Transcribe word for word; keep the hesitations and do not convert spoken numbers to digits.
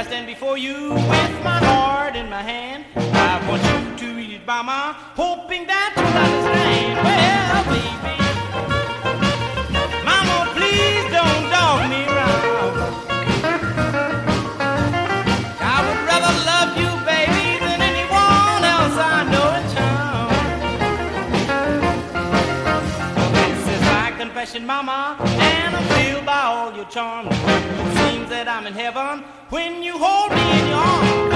stand before you with my heart in my hand. I want you to read it, mama, hoping that you'll understand. Well, baby, mama, please don't dog me around. I would rather love you, baby, than anyone else I know in town. This is my confession, mama, and I'm filled by all your charms. It seems that I'm in heaven when you hold me in your arms.